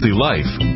life.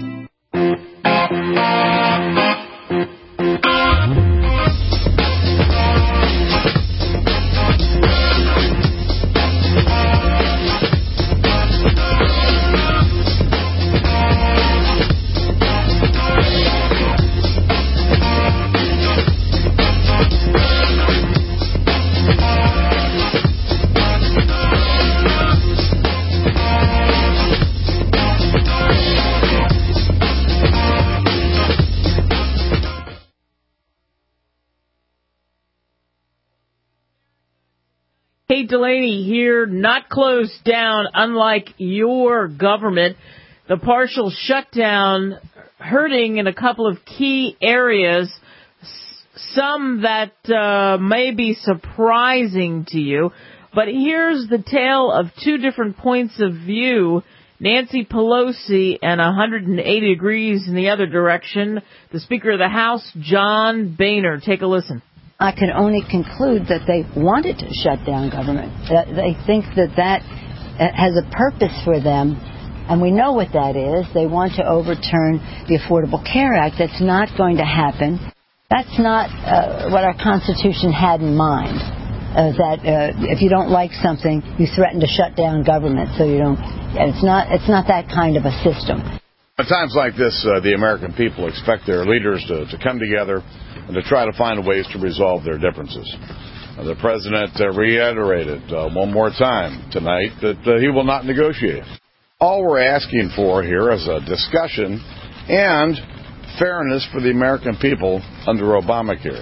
Kate Delaney here, not closed down, unlike your government. The partial shutdown hurting in a couple of key areas, some that may be surprising to you. But here's the tale of two different points of view. Nancy Pelosi and 180 degrees in the other direction, the Speaker of the House, John Boehner. Take a listen. I can only conclude that they wanted to shut down government. They think that has a purpose for them, and we know what that is. They want to overturn the Affordable Care Act. That's not going to happen. That's not what our Constitution had in mind, that if you don't like something, you threaten to shut down government. So you don't. It's not that kind of a system. At times like this, the American people expect their leaders to come together and to try to find ways to resolve their differences. The President reiterated one more time tonight that he will not negotiate. All we're asking for here is a discussion and fairness for the American people under Obamacare.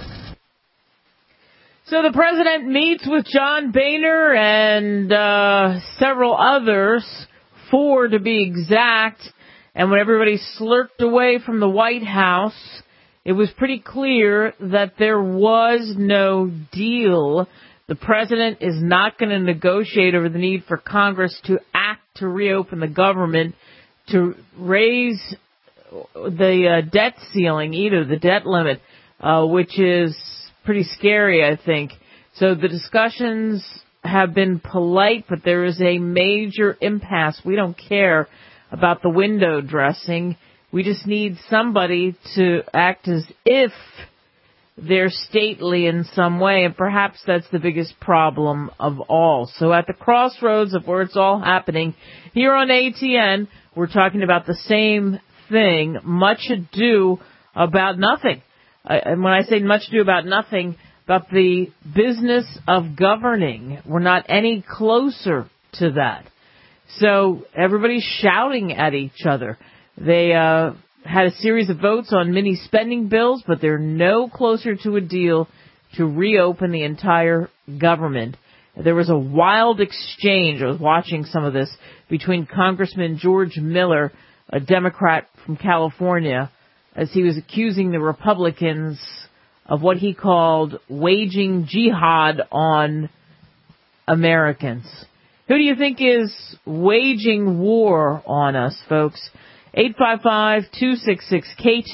So the President meets with John Boehner and several others, 4 to be exact, and when everybody slurped away from the White House, it was pretty clear that there was no deal. The president is not going to negotiate over the need for Congress to act to reopen the government, to raise the debt ceiling, either the debt limit, which is pretty scary, I think. So the discussions have been polite, but there is a major impasse. We don't care about the window dressing. We just need somebody to act as if they're stately in some way, and perhaps that's the biggest problem of all. So at the crossroads of where it's all happening, here on ATN, we're talking about the same thing, much ado about nothing. And when I say much ado about nothing, about the business of governing, we're not any closer to that. So everybody's shouting at each other. They had a series of votes on mini spending bills, but they're no closer to a deal to reopen the entire government. There was a wild exchange, I was watching some of this, between Congressman George Miller, a Democrat from California, as he was accusing the Republicans of what he called waging jihad on Americans. Who do you think is waging war on us, folks? 855-266-KATE,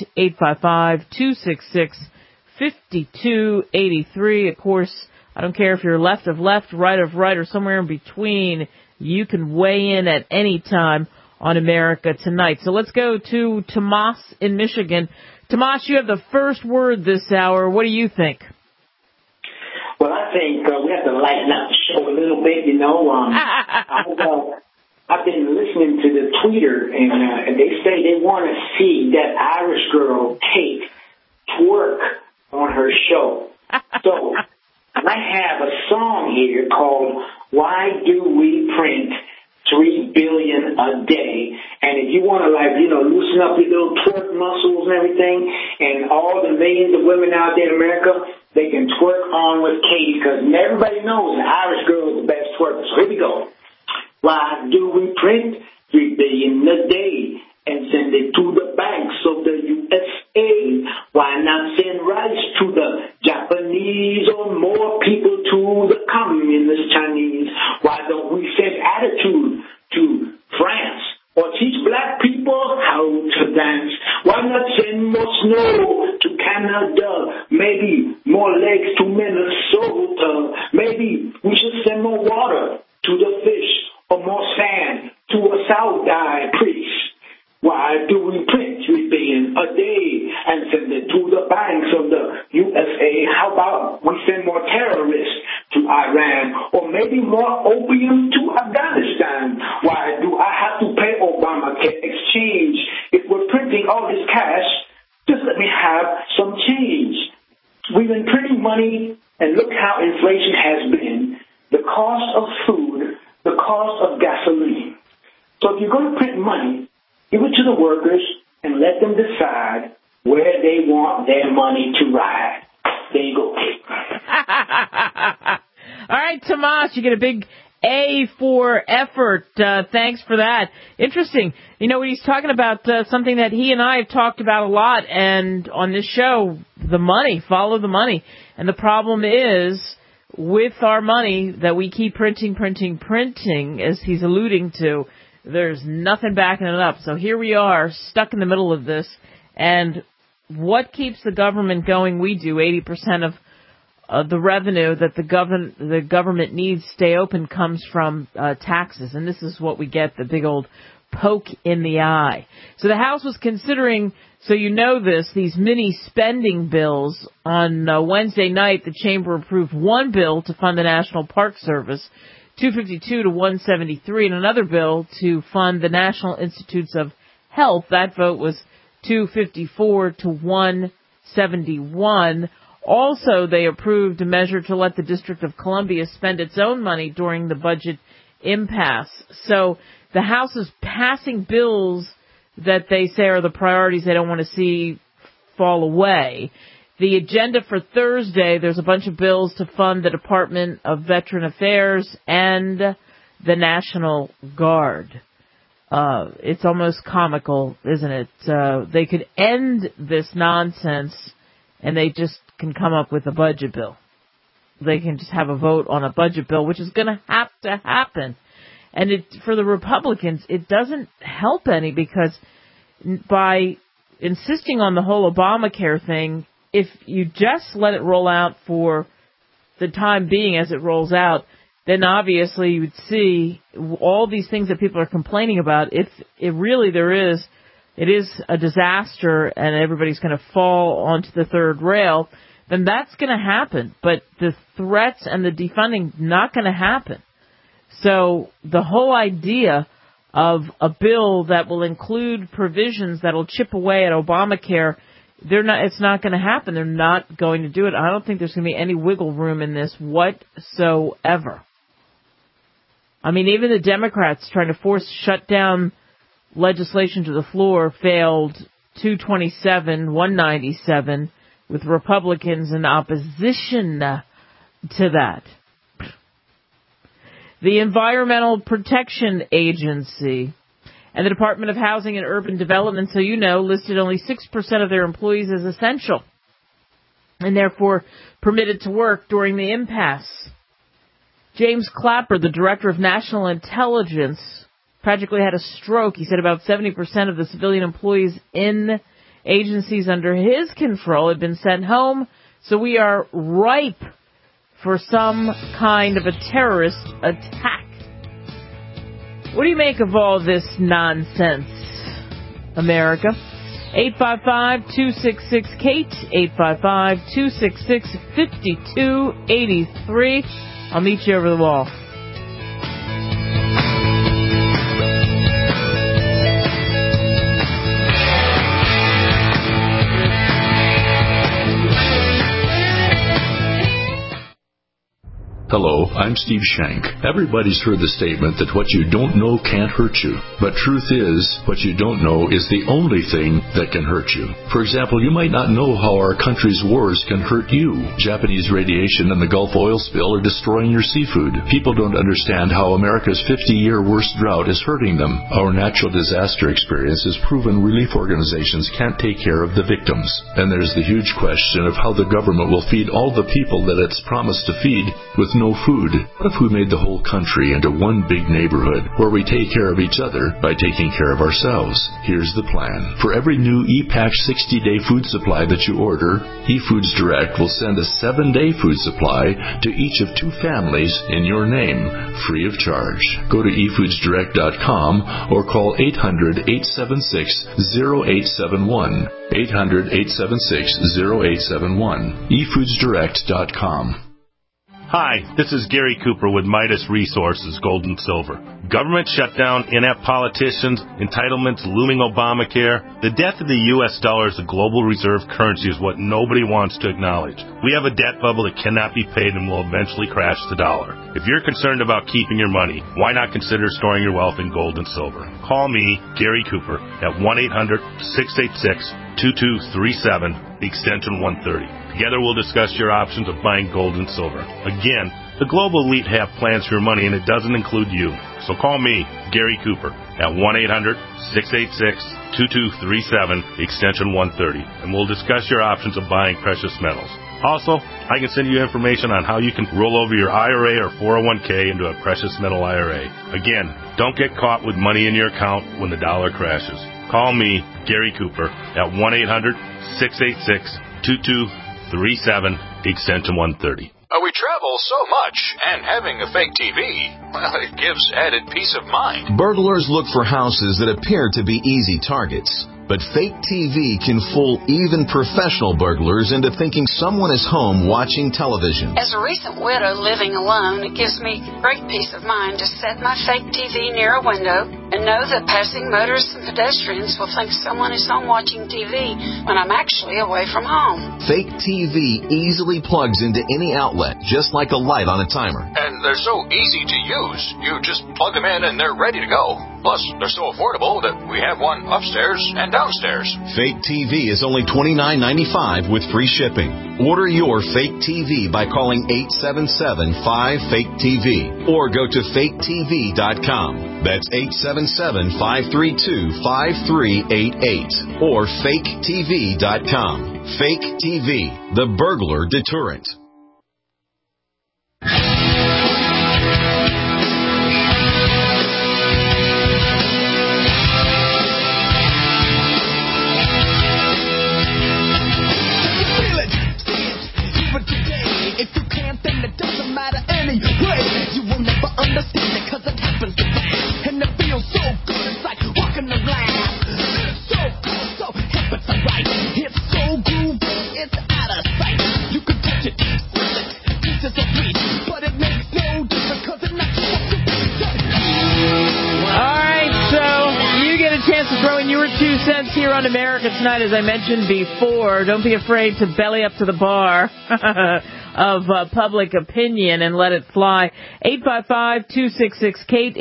855-266-5283. Of course, I don't care if you're left of left, right of right, or somewhere in between. You can weigh in at any time on America Tonight. So let's go to Tomas in Michigan. Tomas, you have the first word this hour. What do you think? Well, I think we have to lighten up the show a little bit, you know. I've been listening to the tweeter, and they say they want to see that Irish girl, Kate, twerk on her show. So I have a song here called Why Do We Print 3 billion a day? And if you want to, loosen up your little twerk muscles and everything, and all the millions of women out there in America, they can twerk on with Katie, because everybody knows the Irish girl is the best twerker. So here we go. Why do we print 3 billion a day and send it to the banks of the USA? Why not send rice to the Japanese or more people to the communist Chinese? Why don't we send attitude to France or teach black people how to dance? Why not send more snow to Canada? Maybe more lakes to Minnesota. Maybe we should send more water to the fish or more sand to a South Guy priest. Why why do we print $3 billion a day and send it to the banks of the USA? How about we send more terrorists to Iran, or maybe more opium to Afghanistan? Why do I have to pay Obamacare exchange? If we're printing all this cash, just let me have some change. We've been printing money, and look how inflation has been. The cost of food, the cost of gasoline. So if you're going to print money, give it to the workers and let them decide where they want their money to ride. There you go. All right, Tomas, you get a big A for effort. Thanks for that. Interesting. You know, he's talking about something that he and I have talked about a lot, and on this show, the money, follow the money. And the problem is, with our money that we keep printing, as he's alluding to, there's nothing backing it up. So here we are, stuck in the middle of this. And what keeps the government going? We do. 80% of the revenue that the government needs stay open comes from taxes. And this is what we get, the big old poke in the eye. So the House was considering, so you know this, these mini spending bills. On Wednesday night, the chamber approved one bill to fund the National Park Service, 252 to 173, and another bill to fund the National Institutes of Health. That vote was 254 to 171. Also, they approved a measure to let the District of Columbia spend its own money during the budget impasse. So the House is passing bills that they say are the priorities they don't want to see fall away. The agenda for Thursday, there's a bunch of bills to fund the Department of Veteran Affairs and the National Guard. It's almost comical, isn't it? They could end this nonsense and they just can come up with a budget bill. They can just have a vote on a budget bill, which is going to happen. And for the Republicans, it doesn't help any, because by insisting on the whole Obamacare thing, if you just let it roll out for the time being as it rolls out, then obviously you would see all these things that people are complaining about. If it really it is a disaster and everybody's going to fall onto the third rail, then that's going to happen. But the threats and the defunding, not going to happen. So the whole idea of a bill that will include provisions that will chip away at Obamacare, it's not going to happen. They're not going to do it. I don't think there's going to be any wiggle room in this whatsoever. I mean, even the Democrats trying to shut down legislation to the floor failed 227-197, with Republicans in opposition to that. The Environmental Protection Agency and the Department of Housing and Urban Development, so you know, listed only 6% of their employees as essential and therefore permitted to work during the impasse. James Clapper, the Director of National Intelligence, tragically had a stroke. He said about 70% of the civilian employees in agencies under his control had been sent home, so we are ripe for some kind of a terrorist attack. What do you make of all this nonsense, America? 855-266-KATE, 855-266-5283. I'll meet you over the wall. Hello, I'm Steve Shank. Everybody's heard the statement that what you don't know can't hurt you. But truth is, what you don't know is the only thing that can hurt you. For example, you might not know how our country's wars can hurt you. Japanese radiation and the Gulf oil spill are destroying your seafood. People don't understand how America's 50-year worst drought is hurting them. Our natural disaster experience has proven relief organizations can't take care of the victims. And there's the huge question of how the government will feed all the people that it's promised to feed with no food? What if we made the whole country into one big neighborhood where we take care of each other by taking care of ourselves? Here's the plan. For every new ePack 60-day food supply that you order, eFoods Direct will send a 7-day food supply to each of 2 families in your name, free of charge. Go to efoodsdirect.com or call 800-876-0871. 800-876-0871. efoodsdirect.com. Hi, this is Gary Cooper with Midas Resources, Gold and Silver. Government shutdown, inept politicians, entitlements, looming Obamacare. The death of the U.S. dollar as a global reserve currency is what nobody wants to acknowledge. We have a debt bubble that cannot be paid and will eventually crash the dollar. If you're concerned about keeping your money, why not consider storing your wealth in gold and silver? Call me, Gary Cooper, at 1-800-686-2237, extension 130. Together we'll discuss your options of buying gold and silver. Again, the global elite have plans for your money, and it doesn't include you. So call me, Gary Cooper, at 1-800-686-2237, extension 130, and we'll discuss your options of buying precious metals. Also, I can send you information on how you can roll over your IRA or 401k into a precious metal IRA. Again, don't get caught with money in your account when the dollar crashes. Call me, Gary Cooper, at 1-800-686-2237, extension 130. We travel so much, and having a fake TV, well, it gives added peace of mind. Burglars look for houses that appear to be easy targets. But fake TV can fool even professional burglars into thinking someone is home watching television. As a recent widow living alone, it gives me great peace of mind to set my fake TV near a window and know that passing motorists and pedestrians will think someone is home watching TV when I'm actually away from home. Fake TV easily plugs into any outlet, just like a light on a timer. And they're so easy to use. You just plug them in and they're ready to go. Plus, they're so affordable that we have one upstairs and downstairs. Fake TV is only $29.95 with free shipping. Order your fake TV by calling 877-5FAKE-TV or go to faketv.com. That's 877-532-5388 or faketv.com. Fake TV, the burglar deterrent. Understand it, cause it happens to me. And it feels so good, it's like walking the glass. So cool, so hip, it's alright. It's so groovy, it's out of sight. You can touch it, feel it, pieces of meat. But it makes no difference, cause it knocks you off your feet. Alright, so you get a chance to throw in your 2 cents here on America Tonight, as I mentioned before. Don't be afraid to belly up to the bar of public opinion and let it fly. 855-266-KATE,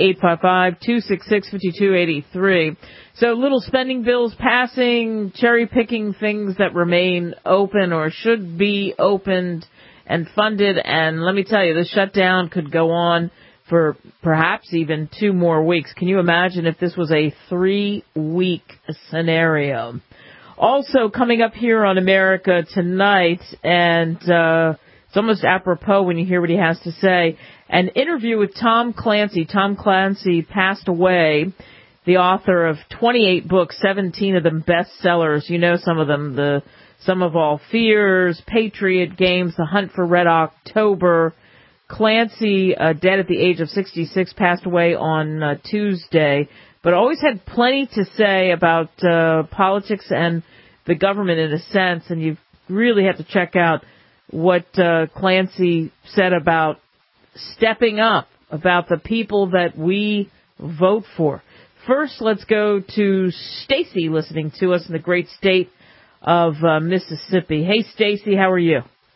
855-266-5283. So little spending bills passing, cherry-picking things that remain open or should be opened and funded. And let me tell you, the shutdown could go on for perhaps even 2 more weeks. Can you imagine if this was a 3-week scenario? Also coming up here on America Tonight, and it's almost apropos when you hear what he has to say, an interview with Tom Clancy. Tom Clancy passed away, the author of 28 books, 17 of them bestsellers. You know some of them, the Sum of All Fears, Patriot Games, The Hunt for Red October. Clancy, dead at the age of 66, passed away on Tuesday, but always had plenty to say about politics and the government in a sense, and you really have to check out what Clancy said about stepping up, about the people that we vote for. First, let's go to Stacy listening to us in the great state of Mississippi. Hey, Stacy, how are you?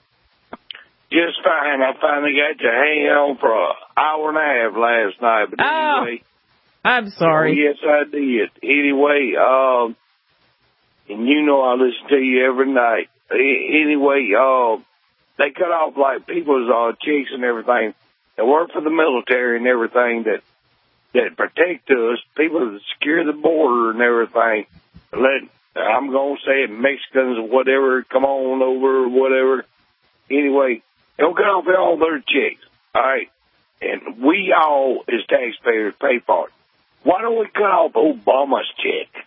Just fine. I finally got to hang on for an hour and a half last night. But anyway, I'm sorry. Yes, I did. Anyway, and you know I listen to you every night. Anyway, they cut off like people's chicks and everything that work for the military and everything that protect us, people that secure the border and everything. I'm going to say it, Mexicans or whatever, come on over or whatever. Anyway, don't cut off all their chicks. All right? And we all, as taxpayers, pay for it. Why don't we cut off Obama's check?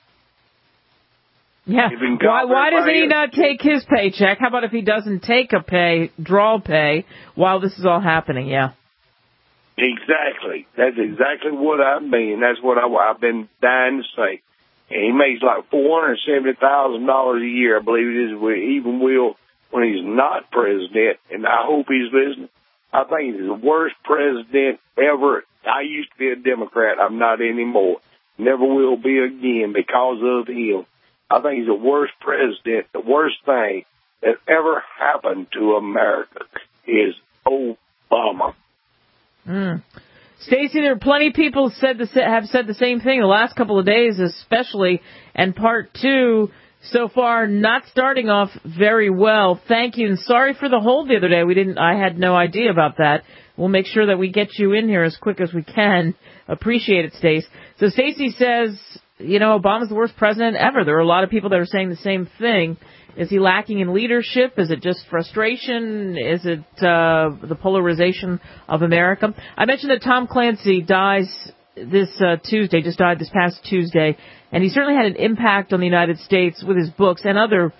Yeah. Why doesn't he not take his paycheck? How about if he doesn't take a draw pay while this is all happening? Yeah. Exactly. That's exactly what I mean. That's what I've been dying to say. And he makes like $470,000 a year, I believe it is, even will when he's not president. And I hope he's listening. I think he's the worst president ever. I used to be a Democrat. I'm not anymore. Never will be again because of him. I think he's the worst president. The worst thing that ever happened to America is Obama. Stacey, there are plenty of people have said the same thing the last couple of days, especially, and part two so far not starting off very well. Thank you, and sorry for the hold the other day. I had no idea about that. We'll make sure that we get you in here as quick as we can. Appreciate it, Stace. So Stacey says, Obama's the worst president ever. There are a lot of people that are saying the same thing. Is he lacking in leadership? Is it just frustration? Is it the polarization of America? I mentioned that Tom Clancy dies this Tuesday, just died this past Tuesday, and he certainly had an impact on the United States with his books and other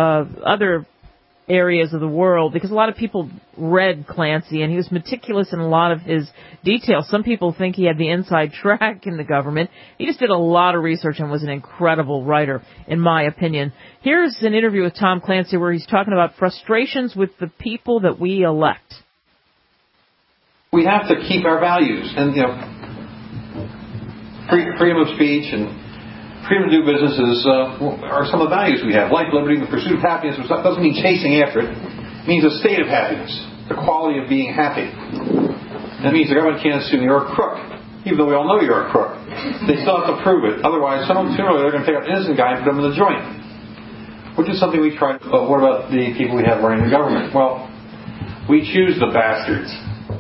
areas of the world, because a lot of people read Clancy, and he was meticulous in a lot of his details. Some people think he had the inside track in the government. He just did a lot of research and was an incredible writer, in my opinion. Here's an interview with Tom Clancy where he's talking about frustrations with the people that we elect. We have to keep our values, and freedom of speech and freedom to do business are some of the values we have. Life, liberty, the pursuit of happiness, which doesn't mean chasing after it. It means a state of happiness, the quality of being happy. That means the government can't assume you're a crook, even though we all know you're a crook. They still have to prove it. Otherwise, sooner or later, they're going to take out an innocent guy and put him in the joint, which is something we try. But what about the people we have running the government? Well, we choose the bastards.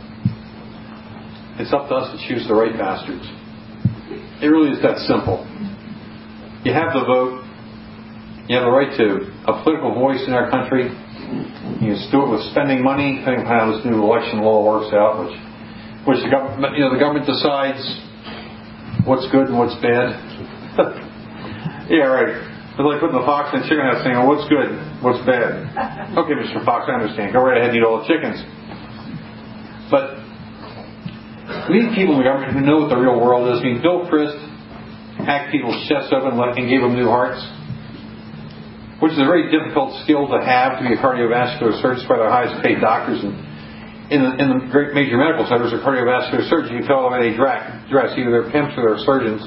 It's up to us to choose the right bastards. It really is that simple. You have the vote. You have the right to a political voice in our country. You can do it with spending money, depending on how this new election law works out, which the government decides what's good and what's bad. Yeah, right. It's like putting the fox in the chicken house saying, what's good, what's bad. Okay, Mr. Fox, I understand. Go right ahead and eat all the chickens. But we need people in the government who know what the real world is. I mean, Bill Frist hacked people's chests open and gave them new hearts, which is a very difficult skill to have, to be a cardiovascular surgeon. It's probably the highest paid doctors in the great major medical centers are cardiovascular surgeons. You can tell by the way they dress, either they're pimps or they're surgeons.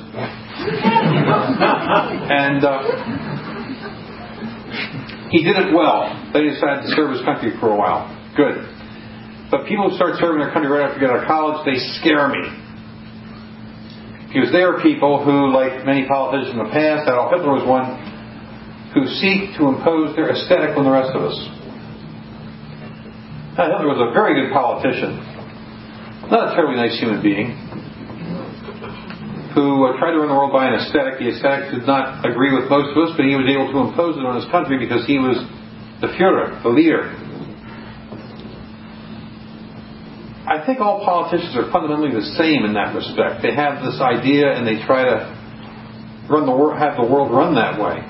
And he did it well. Then he decided to serve his country for a while. Good. But people who start serving their country right after they get out of college, they scare me. Because they are people who, like many politicians in the past, Adolf Hitler was one, who seek to impose their aesthetic on the rest of us. Now, Hitler was a very good politician, not a terribly nice human being, who tried to run the world by an aesthetic. The aesthetic did not agree with most of us, but he was able to impose it on his country because he was the Führer, the leader. I think all politicians are fundamentally the same in that respect. They have this idea and they try to have the world run that way.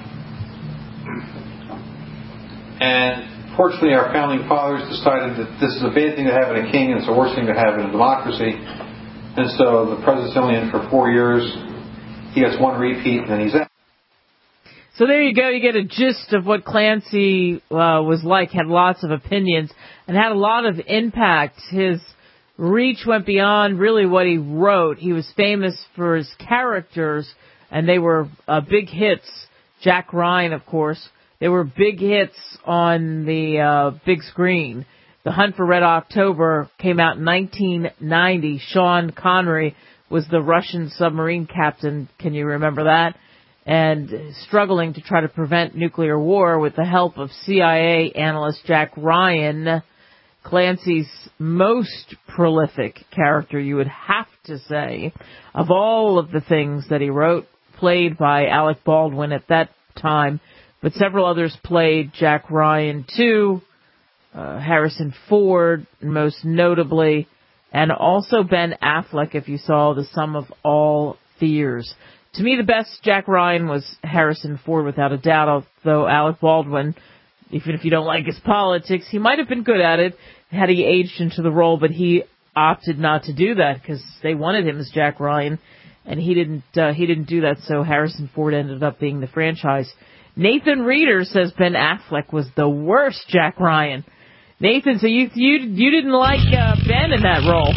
And fortunately, our founding fathers decided that this is a bad thing to have in a king and it's the worst thing to have in a democracy. And so the president's only in for 4 years. He gets one repeat and then he's out. So there you go. You get a gist of what Clancy was like. Had lots of opinions and had a lot of impact. His reach went beyond really what he wrote. He was famous for his characters, and they were big hits. Jack Ryan, of course. They were big hits on the big screen. The Hunt for Red October came out in 1990. Sean Connery was the Russian submarine captain. Can you remember that? And struggling to try to prevent nuclear war with the help of CIA analyst Jack Ryan. Clancy's most prolific character, you would have to say, of all of the things that he wrote, played by Alec Baldwin at that time, but several others played Jack Ryan too. Harrison Ford, most notably, and also Ben Affleck, if you saw The Sum of All Fears. To me, the best Jack Ryan was Harrison Ford, without a doubt, although Alec Baldwin, even if you don't like his politics, he might have been good at it had he aged into the role, but he opted not to do that because they wanted him as Jack Ryan, and he didn't do that, so Harrison Ford ended up being the franchise. Nathan Reeder says Ben Affleck was the worst Jack Ryan. Nathan, so you didn't like Ben in that role.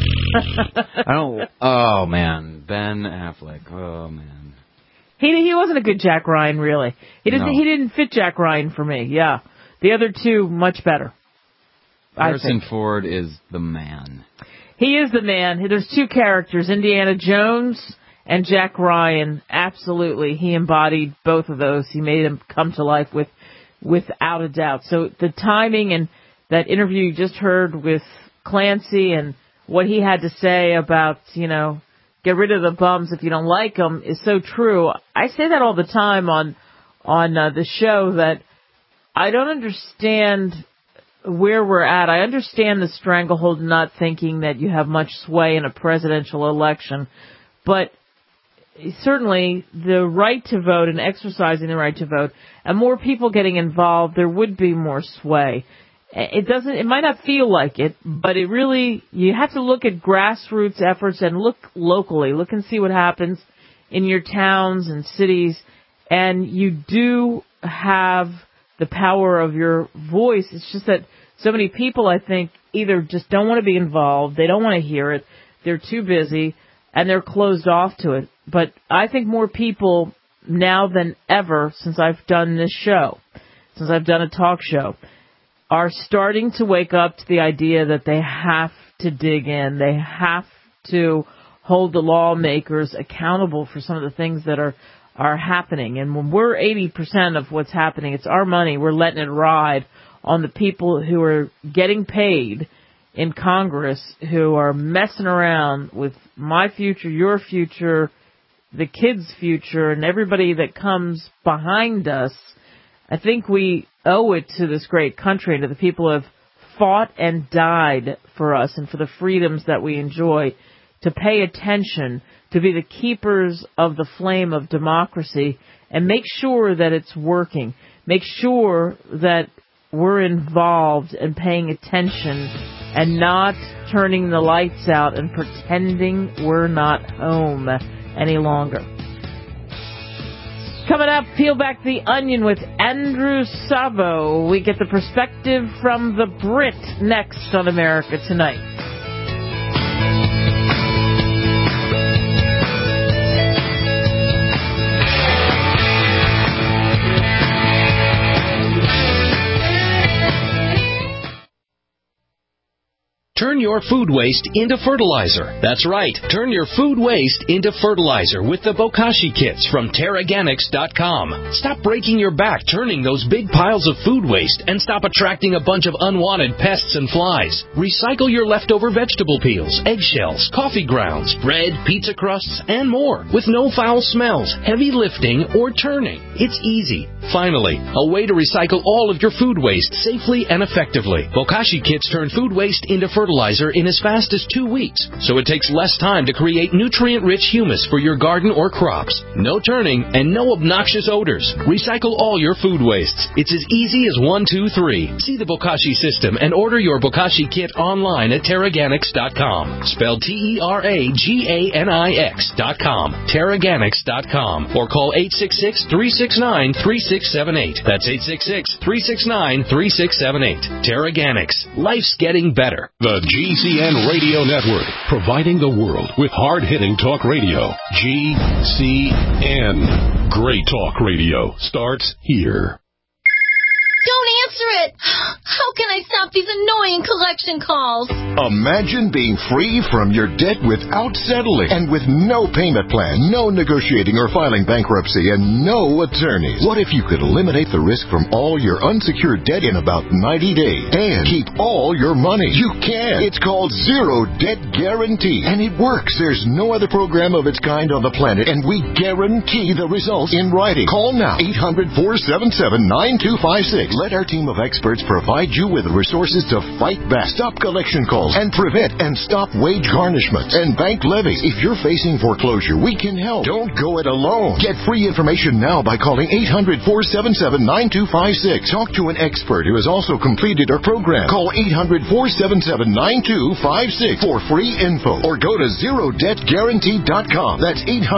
I don't. Oh man, Ben Affleck. Oh man. He wasn't a good Jack Ryan, really. He didn't fit Jack Ryan for me. Yeah, the other two much better. Harrison Ford is the man. He is the man. There's two characters, Indiana Jones and Jack Ryan. Absolutely, he embodied both of those. He made them come to life without a doubt. So the timing and that interview you just heard with Clancy and what he had to say about, get rid of the bums if you don't like them is so true. I say that all the time on the show, that I don't understand where we're at. I understand the stranglehold, not thinking that you have much sway in a presidential election, but certainly the right to vote and exercising the right to vote and more people getting involved, there would be more sway. It might not feel like it, but it really, you have to look at grassroots efforts and look locally. Look and see what happens in your towns and cities. And you do have the power of your voice. It's just that so many people, I think, either just don't want to be involved, they don't want to hear it, they're too busy, and they're closed off to it. But I think more people now than ever, since I've done this show, since I've done a talk show, are starting to wake up to the idea that they have to dig in. They have to hold the lawmakers accountable for some of the things that are happening. And when we're 80% of what's happening, it's our money. We're letting it ride on the people who are getting paid in Congress, who are messing around with my future, your future, the kids' future, and everybody that comes behind us. I think we owe it to this great country and to the people who have fought and died for us and for the freedoms that we enjoy to pay attention, to be the keepers of the flame of democracy and make sure that it's working. Make sure that we're involved and paying attention and not turning the lights out and pretending we're not home any longer. Coming up, peel back the onion with Andrew Savo. We get the perspective from the Brit next on America Tonight. Turn your food waste into fertilizer. That's right. Turn your food waste into fertilizer with the Bokashi kits from Terraganics.com. Stop breaking your back turning those big piles of food waste and stop attracting a bunch of unwanted pests and flies. Recycle your leftover vegetable peels, eggshells, coffee grounds, bread, pizza crusts, and more with no foul smells, heavy lifting, or turning. It's easy. Finally, a way to recycle all of your food waste safely and effectively. Bokashi kits turn food waste into fertilizer in as fast as 2 weeks, so it takes less time to create nutrient-rich humus for your garden or crops. No turning and no obnoxious odors. Recycle all your food wastes. It's as easy as 1, 2, 3. See the Bokashi system and order your Bokashi kit online at Terraganics.com. Spelled Terraganix.com. Terraganics.com. Or call 866-369-3678. That's 866-369-3678. Terraganics. Life's getting better. The GCN Radio Network, providing the world with hard-hitting talk radio. GCN. Great talk radio starts here. Don't answer it! How can I stop these annoying collection calls? Imagine being free from your debt without settling and with no payment plan, no negotiating or filing bankruptcy, and no attorneys. What if you could eliminate the risk from all your unsecured debt in about 90 days and keep all your money? You can. It's called Zero Debt Guarantee, and it works. There's no other program of its kind on the planet, and we guarantee the results in writing. Call now, 800-477-9256. Let our team team of experts provide you with resources to fight back, stop collection calls, and prevent and stop wage garnishments and bank levies. If you're facing foreclosure, we can help. Don't go it alone. Get free information now by calling 800-477-9256. Talk to an expert who has also completed our program. Call 800-477-9256 for free info or go to ZeroDebtGuaranteed.com. That's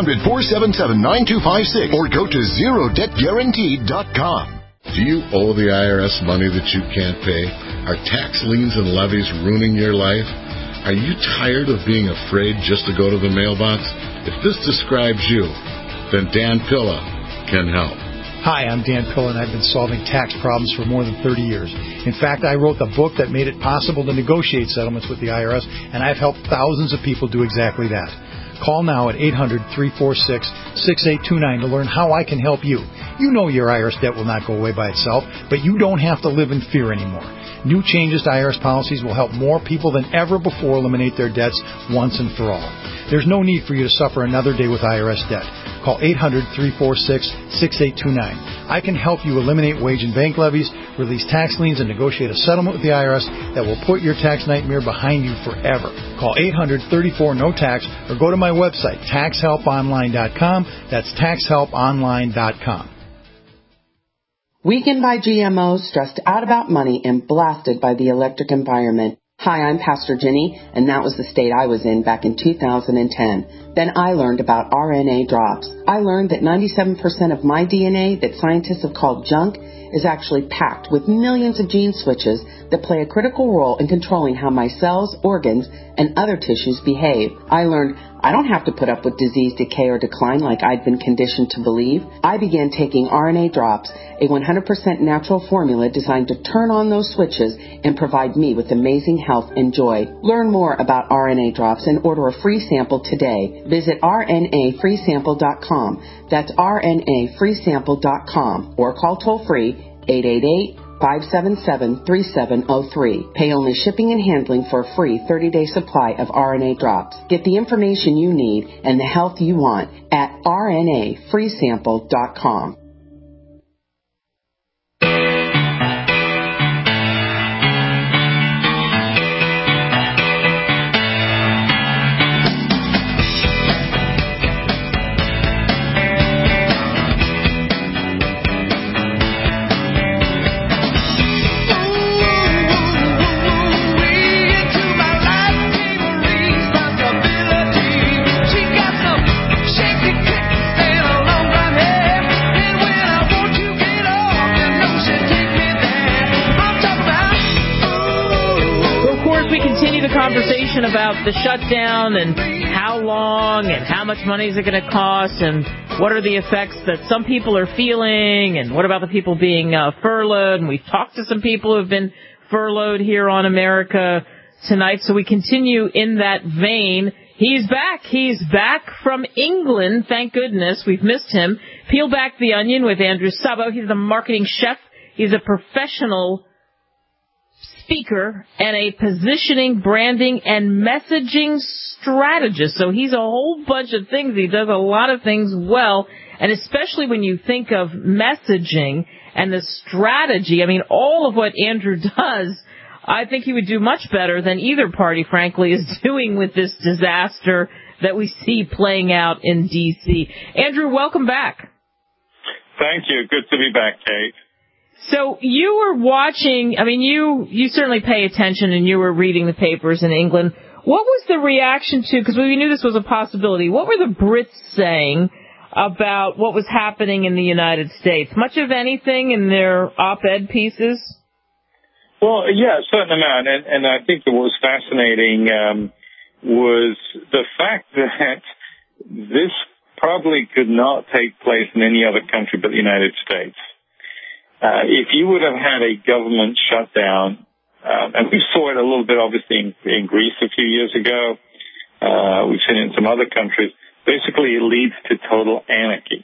800-477-9256 or go to ZeroDebtGuaranteed.com. Do you owe the IRS money that you can't pay? Are tax liens and levies ruining your life? Are you tired of being afraid just to go to the mailbox? If this describes you, then Dan Pilla can help. Hi, I'm Dan Pilla, and I've been solving tax problems for more than 30 years. In fact, I wrote the book that made it possible to negotiate settlements with the IRS, and I've helped thousands of people do exactly that. Call now at 800-346-6829 to learn how I can help you. You know your IRS debt will not go away by itself, but you don't have to live in fear anymore. New changes to IRS policies will help more people than ever before eliminate their debts once and for all. There's no need for you to suffer another day with IRS debt. Call 800-346-6829. I can help you eliminate wage and bank levies, release tax liens, and negotiate a settlement with the IRS that will put your tax nightmare behind you forever. Call 800-34-NO-TAX or go to my website, TaxHelpOnline.com. That's TaxHelpOnline.com. Weakened by GMOs, stressed out about money, and blasted by the electric environment. Hi, I'm Pastor Jenny, and that was the state I was in back in 2010. Then I learned about RNA drops. I learned that 97% of my DNA that scientists have called junk is actually packed with millions of gene switches that play a critical role in controlling how my cells, organs, and other tissues behave. I learned I don't have to put up with disease, decay, or decline like I'd been conditioned to believe. I began taking RNA drops, a 100% natural formula designed to turn on those switches and provide me with amazing health and joy. Learn more about RNA drops and order a free sample today. Visit RNAfreesample.com. That's RNAfreesample.com or call toll-free 888-577-3703. Pay only shipping and handling for a free 30-day supply of RNA drops. Get the information you need and the health you want at RNAfreesample.com. Conversation about the shutdown and how long and how much money is it going to cost and what are the effects that some people are feeling and what about the people being furloughed. And we've talked to some people who have been furloughed here on America tonight, so we continue in that vein. He's back. He's back from England. Thank goodness. We've missed him. Peel Back the Onion with Andrew Sabo. He's the marketing chef. He's a professional speaker and a positioning, branding, and messaging strategist. So he's a whole bunch of things. He does a lot of things well, and especially when you think of messaging and the strategy, I mean, all of what Andrew does, I think he would do much better than either party, frankly, is doing with this disaster that we see playing out in D.C. Andrew, welcome back. Thank you. Good to be back, Kate. So you were watching, I mean, you certainly pay attention and you were reading the papers in England. What was the reaction to, because we knew this was a possibility, what were the Brits saying about what was happening in the United States? Much of anything in their op-ed pieces? Well, yeah, a certain amount. And I think what was fascinating was the fact that this probably could not take place in any other country but the United States. If you would have had a government shutdown, and we saw it a little bit obviously in Greece a few years ago, we've seen it in some other countries, basically it leads to total anarchy.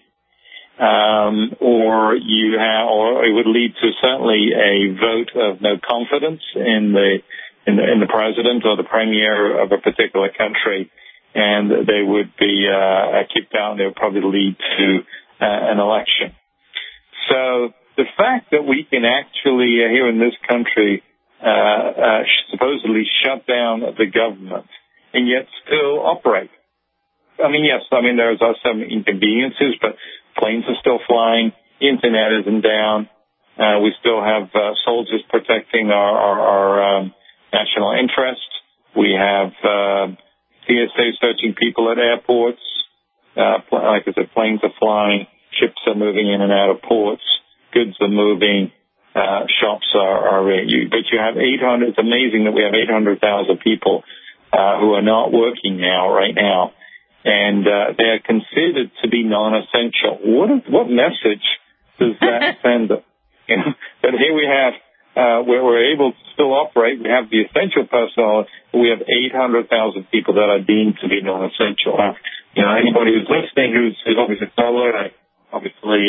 Or it would lead to certainly a vote of no confidence in the president or the premier of a particular country, and they would be kicked out, and they would probably lead to an election. So the fact that we can actually, here in this country, supposedly shut down the government and yet still operate. I mean, yes, there's some inconveniences, but planes are still flying, internet isn't down, we still have soldiers protecting our national interests. We have TSA searching people at airports. Like I said, planes are flying, ships are moving in and out of ports, goods are moving, shops are but you have 800, it's amazing that we have 800,000 people who are not working right now, and they're considered to be non-essential. What message does that send them? That here we have, where we're able to still operate, we have the essential personnel, we have 800,000 people that are deemed to be non-essential. Anybody who's listening who's obviously followed, obviously,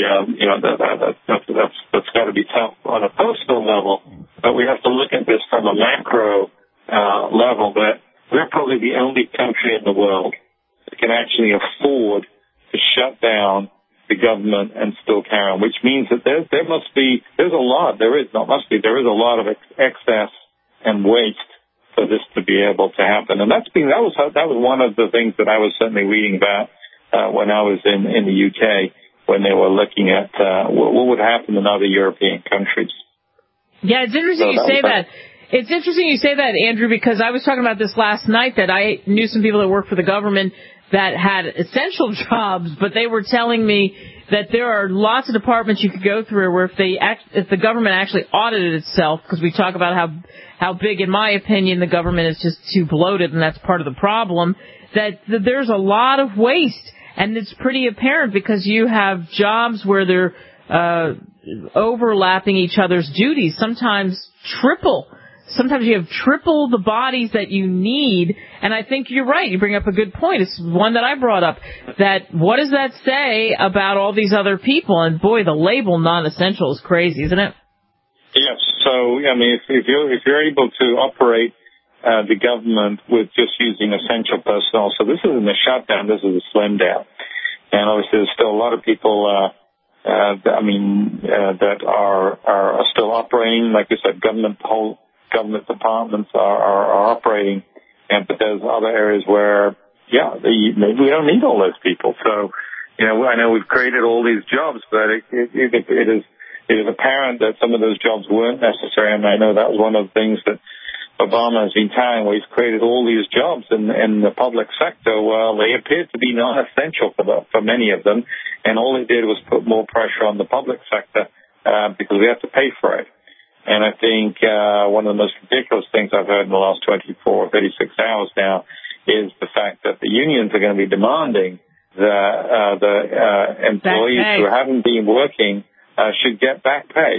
that's got to be tough on a personal level, but we have to look at this from a macro level, that we're probably the only country in the world that can actually afford to shut down the government and still carry on, which means that there is a lot of excess and waste for this to be able to happen. And that was one of the things that I was certainly reading about when I was in the UK, when they were looking at what would happen in other European countries. Yeah, it's interesting you say that. It's interesting you say that, Andrew, because I was talking about this last night, that I knew some people that work for the government that had essential jobs, but they were telling me that there are lots of departments you could go through where if the government actually audited itself, because we talk about how big, in my opinion, the government is just too bloated, and that's part of the problem, that there's a lot of waste. And it's pretty apparent because you have jobs where they're overlapping each other's duties, sometimes triple. Sometimes you have triple the bodies that you need. And I think you're right. You bring up a good point. It's one that I brought up. That what does that say about all these other people? And boy, the label non-essential is crazy, isn't it? Yes. So, if you're able to operate the government with just using essential personnel. So this isn't a shutdown, this is a slim down. And obviously there's still a lot of people, that are still operating. Like you said, government departments are operating. But there's other areas where, maybe we don't need all those people. So, I know we've created all these jobs, but it is apparent that some of those jobs weren't necessary. And I know that was one of the things that Obama has been telling, where he's created all these jobs in the public sector. Well, they appeared to be non-essential for many of them, and all it did was put more pressure on the public sector because we have to pay for it. And I think one of the most ridiculous things I've heard in the last 36 hours now is the fact that the unions are going to be demanding that the employees who haven't been working should get back pay.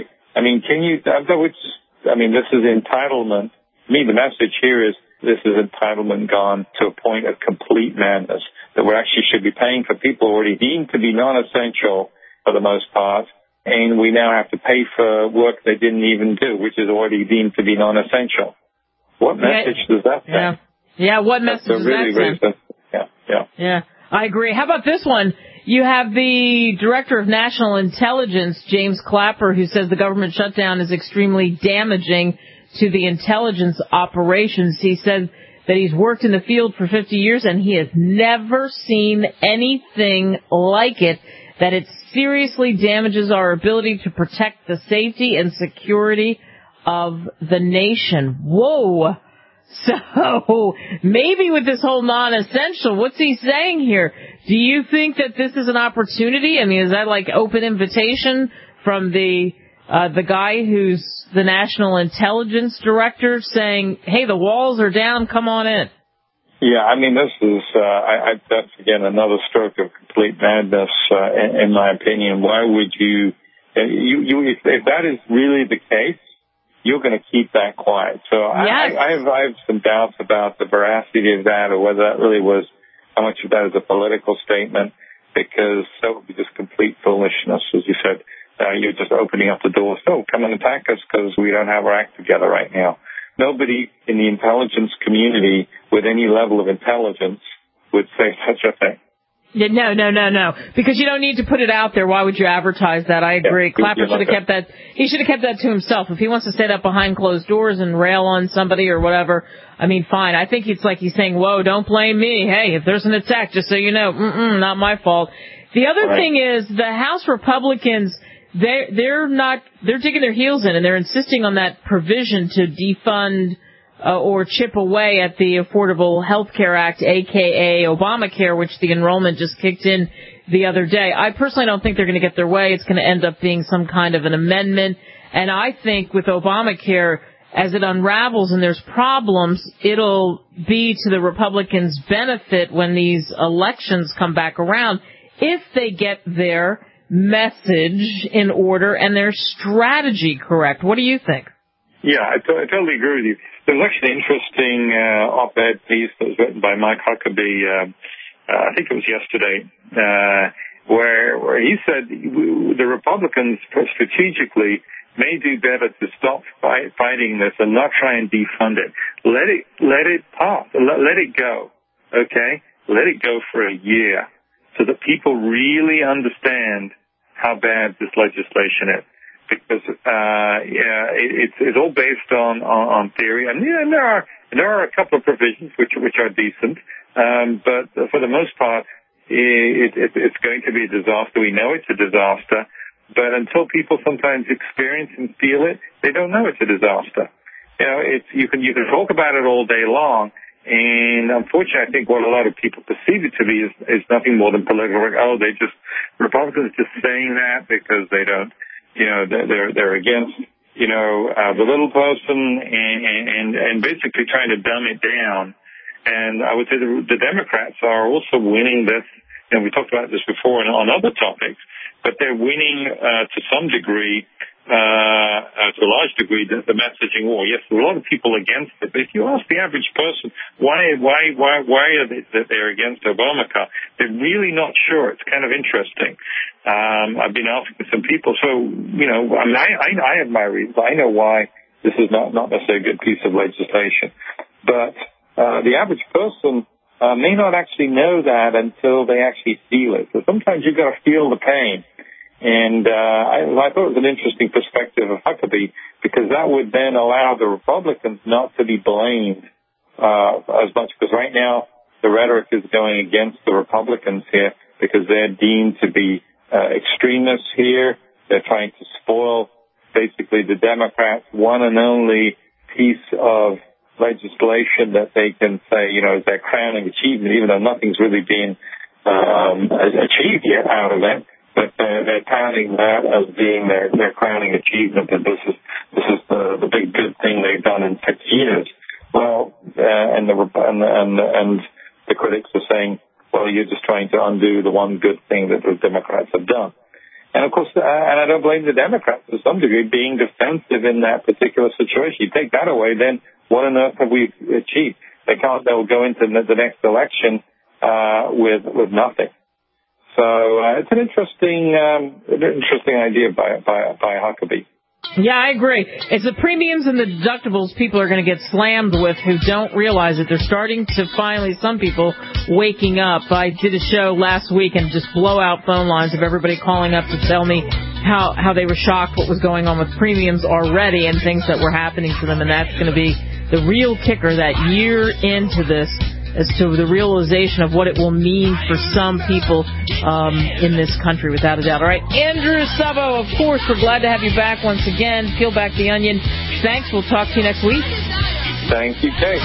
This is entitlement. To me, the message here is this is entitlement gone to a point of complete madness, that we actually should be paying for people already deemed to be non-essential for the most part, and we now have to pay for work they didn't even do, which is already deemed to be non-essential. What message does that send? Yeah, what message does that send? Yeah, I agree. How about this one? You have the Director of National Intelligence, James Clapper, who says the government shutdown is extremely damaging to the intelligence operations. He said that he's worked in the field for 50 years and he has never seen anything like it, that it seriously damages our ability to protect the safety and security of the nation. Whoa! So, maybe with this whole non-essential, what's he saying here? Do you think that this is an opportunity? Is that like open invitation from the guy who's the National Intelligence Director saying, hey, the walls are down, come on in? Yeah, this is, that's again another stroke of complete madness, in my opinion. Why would you if that is really the case, you're going to keep that quiet. So yes. I have some doubts about the veracity of that, or whether that really was, how much of that is a political statement, because that would be just complete foolishness, as you said. You're just opening up the door. So come and attack us because we don't have our act together right now. Nobody in the intelligence community with any level of intelligence would say such a thing. No. Because you don't need to put it out there. Why would you advertise that? I agree. Clapper should have kept that. He should have kept that to himself. If he wants to say that behind closed doors and rail on somebody or whatever, I mean, fine. I think it's like he's saying, whoa, don't blame me. Hey, if there's an attack, just so you know, not my fault. The other thing is the House Republicans, they're digging their heels in and they're insisting on that provision to defund or chip away at the Affordable Health Care Act, a.k.a. Obamacare, which the enrollment just kicked in the other day. I personally don't think they're going to get their way. It's going to end up being some kind of an amendment. And I think with Obamacare, as it unravels and there's problems, it'll be to the Republicans' benefit when these elections come back around if they get their message in order and their strategy correct. What do you think? Yeah, I totally agree with you. There was actually an interesting op-ed piece that was written by Mike Huckabee, I think it was yesterday, where he said the Republicans strategically may do better to stop fighting this and not try and defund it. Let it pass. Let it go. Okay? Let it go for a year so that people really understand how bad this legislation is. Because it's all based on theory, and there are a couple of provisions which are decent, but for the most part, it's going to be a disaster. We know it's a disaster, but until people sometimes experience and feel it, they don't know it's a disaster. You can talk about it all day long, and unfortunately, I think what a lot of people perceive it to be is nothing more than political. Republicans just saying that because they don't. They're against, the little person and basically trying to dumb it down. And I would say the Democrats are also winning this. We talked about this before on other topics, but they're winning to some degree, to a large degree, the messaging war. Yes, there are a lot of people against it, but if you ask the average person why are they that they're against Obamacare, they're really not sure. It's kind of interesting. I've been asking some people, so I have my reasons. I know why this is not necessarily a good piece of legislation, but the average person may not actually know that until they actually feel it. So sometimes you've got to feel the pain. And I thought it was an interesting perspective of Huckabee, because that would then allow the Republicans not to be blamed as much, because right now the rhetoric is going against the Republicans here because they're deemed to be extremists here. They're trying to spoil basically the Democrats' one and only piece of legislation that they can say, is their crowning achievement, even though nothing's really been achieved yet out of it. But they're touting that as being their crowning achievement, that this is the big good thing they've done in 6 years. Well, and the critics are saying, well, you're just trying to undo the one good thing that the Democrats have done. And of course, and I don't blame the Democrats to some degree being defensive in that particular situation. You take that away, then what on earth have we achieved? They'll go into the next election with nothing. So it's an interesting idea by Huckabee. Yeah, I agree. It's the premiums and the deductibles people are going to get slammed with who don't realize it. They're starting to finally, some people, waking up. I did a show last week and just blow out phone lines of everybody calling up to tell me how they were shocked what was going on with premiums already and things that were happening to them. And that's going to be the real kicker that year into this, as to the realization of what it will mean for some people in this country, without a doubt. All right, Andrew Sabo, of course, we're glad to have you back once again. Peel back the onion. Thanks. We'll talk to you next week. Thank you, Kate.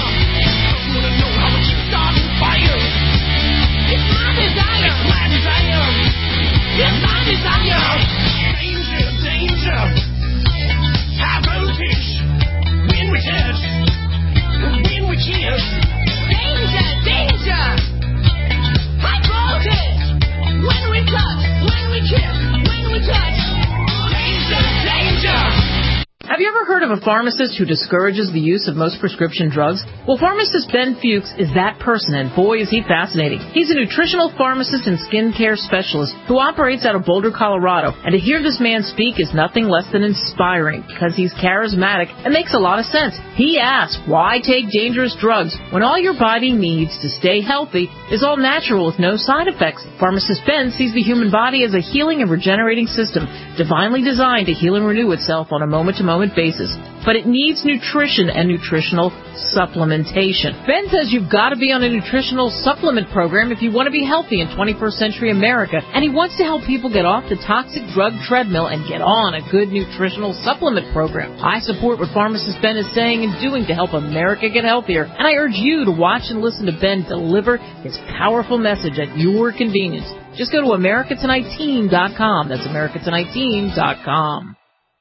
High voltage. When we touch. When we kiss. Danger! High voltage! When we touch, when we kiss, when we touch. Danger! Have you ever heard of a pharmacist who discourages the use of most prescription drugs? Well, pharmacist Ben Fuchs is that person, and boy, is he fascinating. He's a nutritional pharmacist and skincare specialist who operates out of Boulder, Colorado. And to hear this man speak is nothing less than inspiring because he's charismatic and makes a lot of sense. He asks, why take dangerous drugs when all your body needs to stay healthy is all natural with no side effects? Pharmacist Ben sees the human body as a healing and regenerating system, divinely designed to heal and renew itself on a moment-to-moment basis. But it needs nutrition and nutritional supplementation. Ben says you've got to be on a nutritional supplement program if you want to be healthy in 21st century America, and he wants to help people get off the toxic drug treadmill and get on a good nutritional supplement program. I support what pharmacist Ben is saying and doing to help America get healthier, and I urge you to watch and listen to Ben deliver his powerful message at your convenience. Just go to AmericaTonightTeam.com. That's AmericaTonightTeam.com.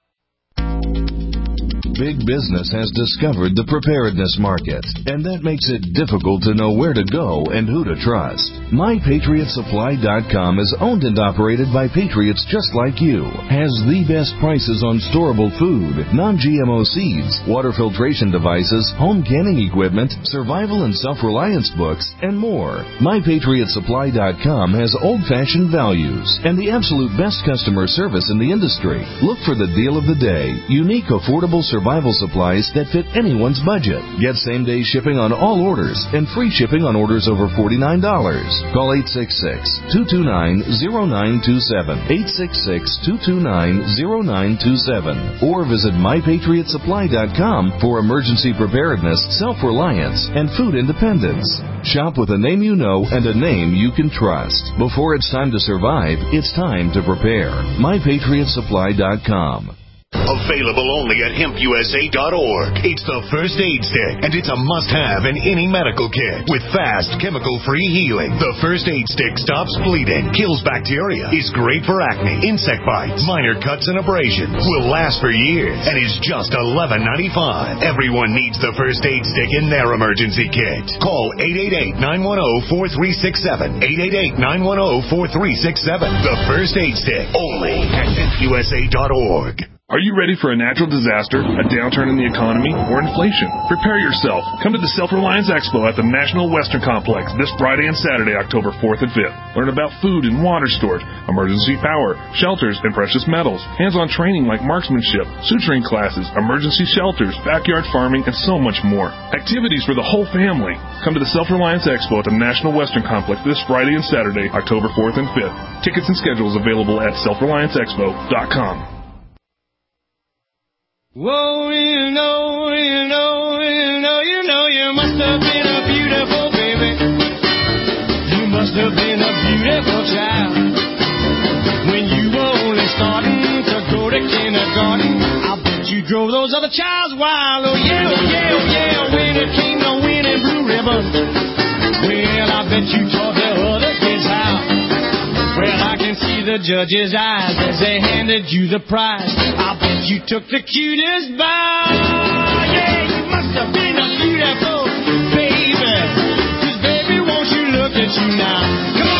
Big business has discovered the preparedness market, and that makes it difficult to know where to go and who to trust. MyPatriotSupply.com is owned and operated by patriots just like you, has the best prices on storable food, non-GMO seeds, water filtration devices, home canning equipment, survival and self-reliance books, and more. MyPatriotSupply.com has old-fashioned values and the absolute best customer service in the industry. Look for the deal of the day, unique, affordable survival supplies that fit anyone's budget. Get same-day shipping on all orders and free shipping on orders over $49. Call 866-229-0927, 866-229-0927, or visit MyPatriotSupply.com for emergency preparedness, self-reliance, and food independence. Shop with a name you know and a name you can trust. Before it's time to survive, it's time to prepare. MyPatriotSupply.com. Available only at hempusa.org. It's the First Aid Stick, and it's a must-have in any medical kit with fast, chemical-free healing. The First Aid Stick stops bleeding, kills bacteria, is great for acne, insect bites, minor cuts and abrasions, will last for years, and is just $11.95. Everyone needs the First Aid Stick in their emergency kit. Call 888-910-4367, 888-910-4367. The First Aid Stick, only at hempusa.org. Are you ready for a natural disaster, a downturn in the economy, or inflation? Prepare yourself. Come to the Self-Reliance Expo at the National Western Complex this Friday and Saturday, October 4th and 5th. Learn about food and water storage, emergency power, shelters, and precious metals. Hands-on training like marksmanship, suturing classes, emergency shelters, backyard farming, and so much more. Activities for the whole family. Come to the Self-Reliance Expo at the National Western Complex this Friday and Saturday, October 4th and 5th. Tickets and schedules available at selfrelianceexpo.com. Whoa, you know, you must have been a beautiful baby. You must have been a beautiful child. When you were only starting to go to kindergarten, I bet you drove those other childs wild. Oh yeah, oh yeah, oh yeah, when it came to winning blue ribbons. Well, I bet you taught the other kids how. Well, I can see the judge's eyes as they handed you the prize. I bet you took the cutest bow. Yeah, you must have been a beautiful baby. 'Cause baby, won't you look at you now? Come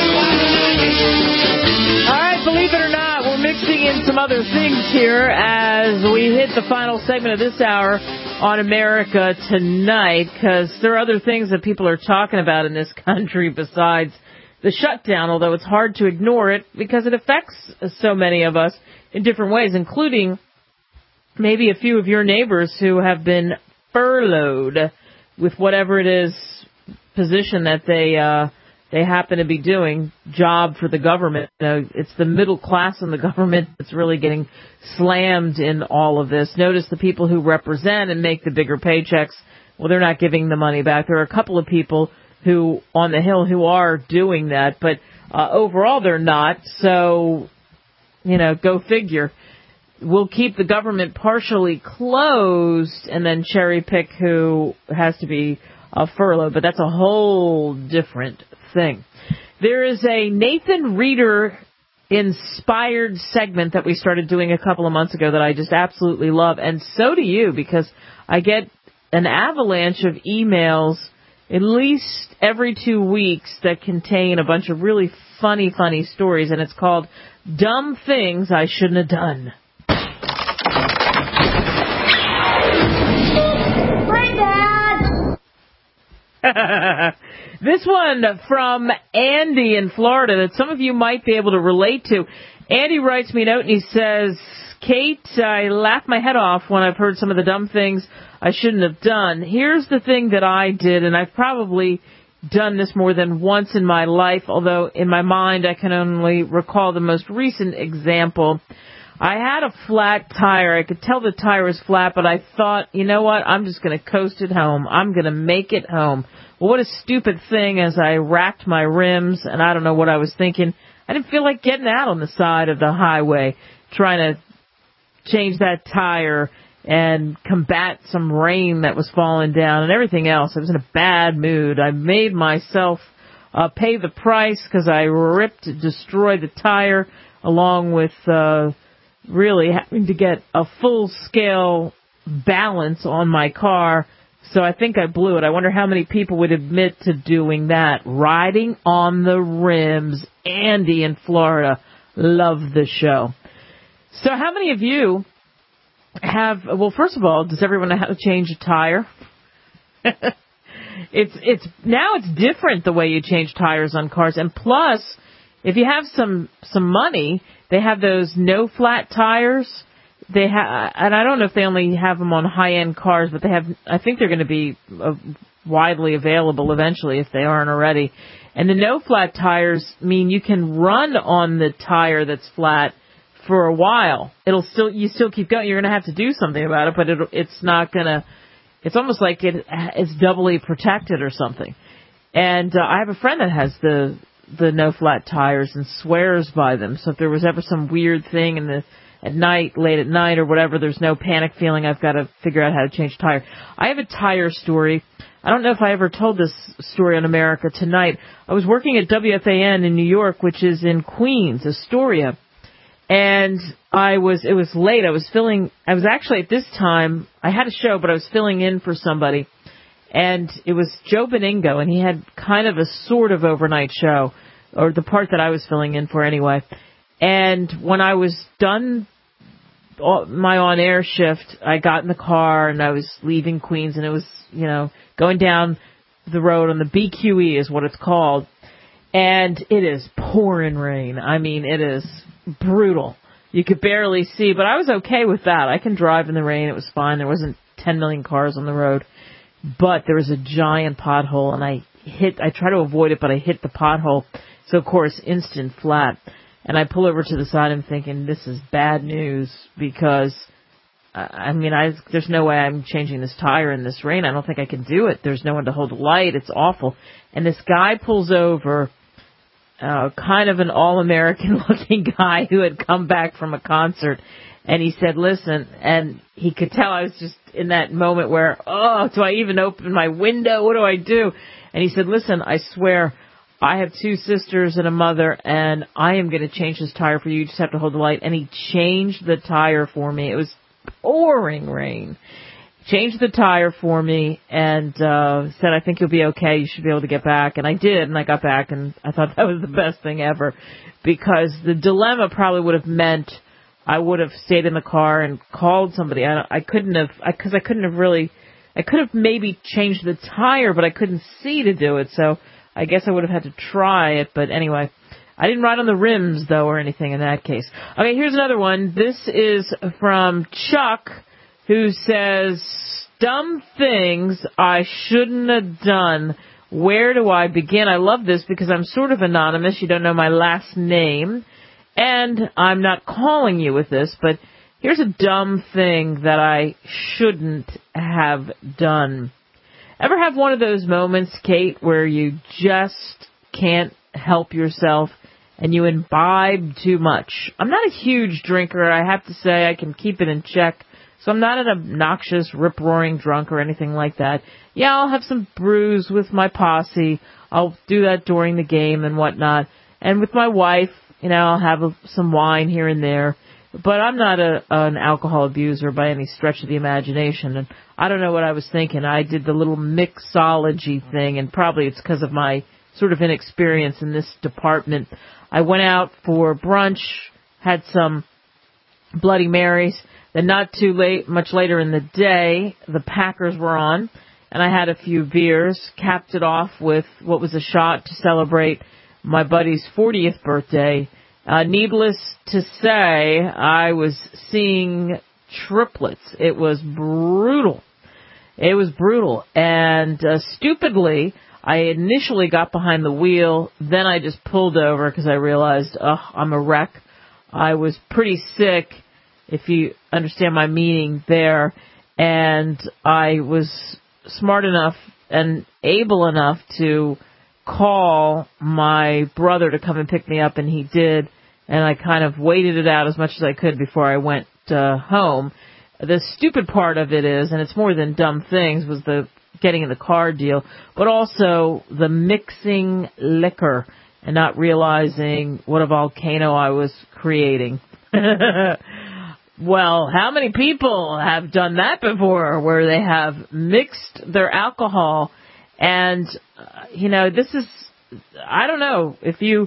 on, all right, believe it or not, we're mixing in some other things here as we hit the final segment of this hour on America Tonight, because there are other things that people are talking about in this country besides the shutdown, although it's hard to ignore it because it affects so many of us in different ways, including maybe a few of your neighbors who have been furloughed with whatever it is position that they happen to be doing, job for the government. It's the middle class in the government that's really getting slammed in all of this. Notice the people who represent and make the bigger paychecks, well, they're not giving the money back. There are a couple of people who on the Hill who are doing that, but overall they're not. So, go figure. We'll keep the government partially closed and then cherry pick who has to be furloughed, but that's a whole different thing. There is a Nathan Reeder inspired segment that we started doing a couple of months ago that I just absolutely love, and so do you, because I get an avalanche of emails at least every 2 weeks that contain a bunch of really funny stories, and it's called Dumb Things I Shouldn't Have Done. This one from Andy in Florida that some of you might be able to relate to. Andy writes me a note and he says, Kate, I laugh my head off when I've heard some of the dumb things I shouldn't have done. Here's the thing that I did, and I've probably done this more than once in my life, although in my mind I can only recall the most recent example. I had a flat tire. I could tell the tire was flat, but I thought, you know what, I'm just going to coast it home. I'm going to make it home. Well, what a stupid thing as I racked my rims, and I don't know what I was thinking. I didn't feel like getting out on the side of the highway trying to change that tire and combat some rain that was falling down and everything else. I was in a bad mood. I made myself pay the price because I destroyed the tire along with really having to get a full-scale balance on my car. So I think I blew it. I wonder how many people would admit to doing that. Riding on the rims. Andy in Florida. Love the show. So how many of you have, well, first of all, does everyone know how to change a tire? It's now it's different the way you change tires on cars. And plus, if you have some money, they have those no flat tires. They have, and I don't know if they only have them on high-end cars, but they have, I think they're going to be widely available eventually if they aren't already. And the no flat tires mean you can run on the tire that's flat for a while. You still keep going. You're going to have to do something about it, but it's not going to, it's almost like it's doubly protected or something. And I have a friend that has the no flat tires and swears by them. So if there was ever some weird thing late at night or whatever, there's no panic feeling. I've got to figure out how to change a tire. I have a tire story. I don't know if I ever told this story on America Tonight. I was working at WFAN in New York, which is in Queens, Astoria. And it was late. I was actually at this time, I had a show, but I was filling in for somebody. And it was Joe Beningo, and he had kind of a sort of overnight show, or the part that I was filling in for anyway. And when I was done my on-air shift, I got in the car and I was leaving Queens, and it was, going down the road on the BQE is what it's called. And it is pouring rain. I mean, it is brutal. You could barely see, but I was okay with that. I can drive in the rain. It was fine. There wasn't 10 million cars on the road. But there was a giant pothole, and I tried to avoid it, but I hit the pothole. So, of course, instant flat. And I pull over to the side and I'm thinking, this is bad news because, there's no way I'm changing this tire in this rain. I don't think I can do it. There's no one to hold the light. It's awful. And this guy pulls over, kind of an all-American looking guy who had come back from a concert. And he said, listen, and he could tell I was just in that moment where, do I even open my window? What do I do? And he said, listen, I swear, I have 2 sisters and a mother, and I am going to change this tire for you. You just have to hold the light. And he changed the tire for me. It was pouring rain. Changed the tire for me and said, I think you'll be okay. You should be able to get back. And I did, and I got back, and I thought that was the best thing ever because the dilemma probably would have meant I would have stayed in the car and called somebody. I could have maybe changed the tire, but I couldn't see to do it. So I guess I would have had to try it. But anyway, I didn't ride on the rims, though, or anything in that case. Okay, here's another one. This is from Chuck, who says, dumb things I shouldn't have done. Where do I begin? I love this because I'm sort of anonymous. You don't know my last name. And I'm not calling you with this, but here's a dumb thing that I shouldn't have done. Ever have one of those moments, Kate, where you just can't help yourself and you imbibe too much? I'm not a huge drinker. I have to say I can keep it in check. So I'm not an obnoxious, rip-roaring drunk or anything like that. Yeah, I'll have some brews with my posse. I'll do that during the game and whatnot. And with my wife, I'll have some wine here and there. But I'm not an alcohol abuser by any stretch of the imagination. And I don't know what I was thinking. I did the little mixology thing, and probably it's because of my sort of inexperience in this department. I went out for brunch, had some Bloody Marys. Then not too much later in the day, the Packers were on, and I had a few beers, capped it off with what was a shot to celebrate my buddy's 40th birthday. Needless to say, I was seeing triplets. It was brutal. It was brutal. And stupidly, I initially got behind the wheel. Then I just pulled over because I realized, I'm a wreck. I was pretty sick, if you understand my meaning there. And I was smart enough and able enough to call my brother to come and pick me up, and he did. And I kind of waited it out as much as I could before I went home. The stupid part of it is, and it's more than dumb things, was the getting in the car deal, but also the mixing liquor and not realizing what a volcano I was creating. Well, how many people have done that before, where they have mixed their alcohol? And, this is, I don't know, if you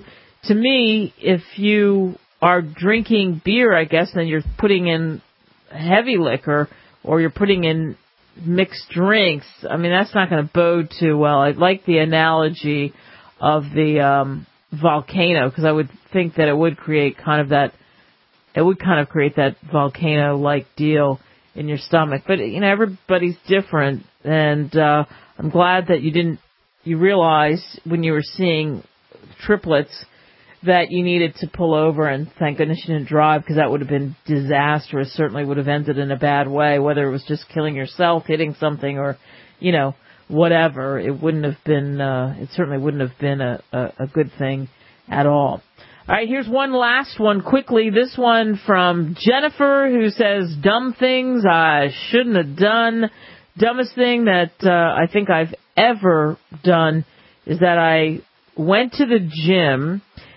are drinking beer, I guess, then you're putting in heavy liquor, or you're putting in mixed drinks. I mean, that's not going to bode too well. I like the analogy of the volcano, because I would think that it would create that volcano-like deal in your stomach. But, everybody's different, and I'm glad that you realized when you were seeing triplets that you needed to pull over, and thank goodness you didn't drive, because that would have been disastrous. Certainly would have ended in a bad way, whether it was just killing yourself, hitting something, or, whatever. It certainly wouldn't have been a good thing at all. All right, here's one last one quickly. This one from Jennifer, who says, dumb things I shouldn't have done. Dumbest thing that I think I've ever done is that I went to the gym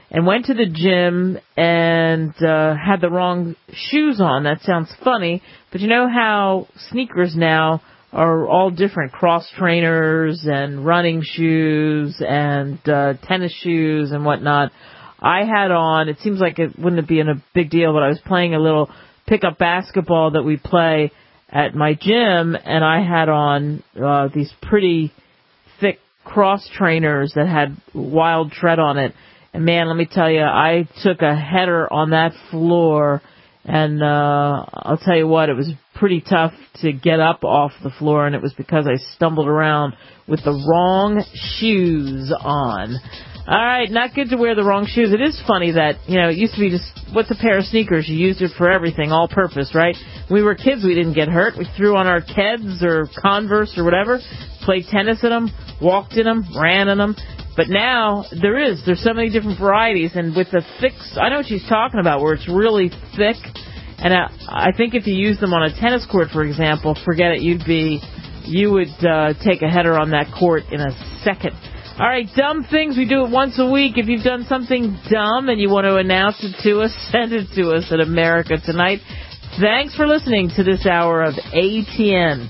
and had the wrong shoes on. That sounds funny, but you know how sneakers now are all different, cross trainers and running shoes and tennis shoes and whatnot. I had on, it seems like it wouldn't be a big deal, but I was playing a little pickup basketball that we play at my gym, and I had on these pretty thick cross trainers that had wild tread on it. And man, let me tell you, I took a header on that floor, and I'll tell you what, it was pretty tough to get up off the floor, and it was because I stumbled around with the wrong shoes on. All right, not good to wear the wrong shoes. It is funny that, it used to be just, what's a pair of sneakers? You used it for everything, all purpose, right? When we were kids, we didn't get hurt. We threw on our Keds or Converse or whatever, played tennis in them, walked in them, ran in them. But now, there's so many different varieties, and with the thick, I know what she's talking about, where it's really thick, and I think if you use them on a tennis court, for example, forget it, you would take a header on that court in a second. All right, dumb things, we do it once a week. If you've done something dumb and you want to announce it to us, send it to us at America Tonight. Thanks for listening to this hour of ATN.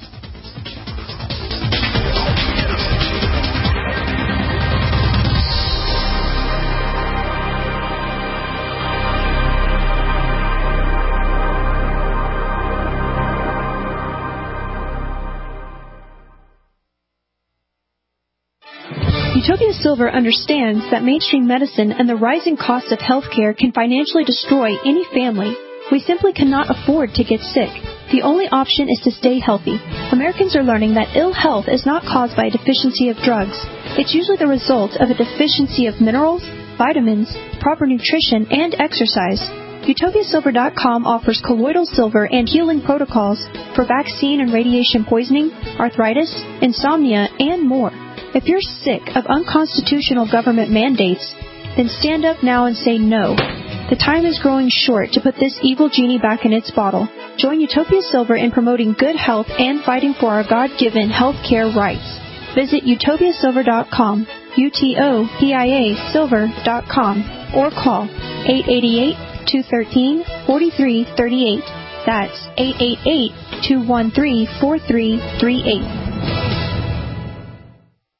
Utopia Silver understands that mainstream medicine and the rising costs of healthcare can financially destroy any family. We simply cannot afford to get sick. The only option is to stay healthy. Americans are learning that ill health is not caused by a deficiency of drugs. It's usually the result of a deficiency of minerals, vitamins, proper nutrition, and exercise. UtopiaSilver.com offers colloidal silver and healing protocols for vaccine and radiation poisoning, arthritis, insomnia, and more. If you're sick of unconstitutional government mandates, then stand up now and say no. The time is growing short to put this evil genie back in its bottle. Join Utopia Silver in promoting good health and fighting for our God-given health care rights. Visit UtopiaSilver.com, UTOPIASilver.com, or call 888-213-4338. That's 888-213-4338.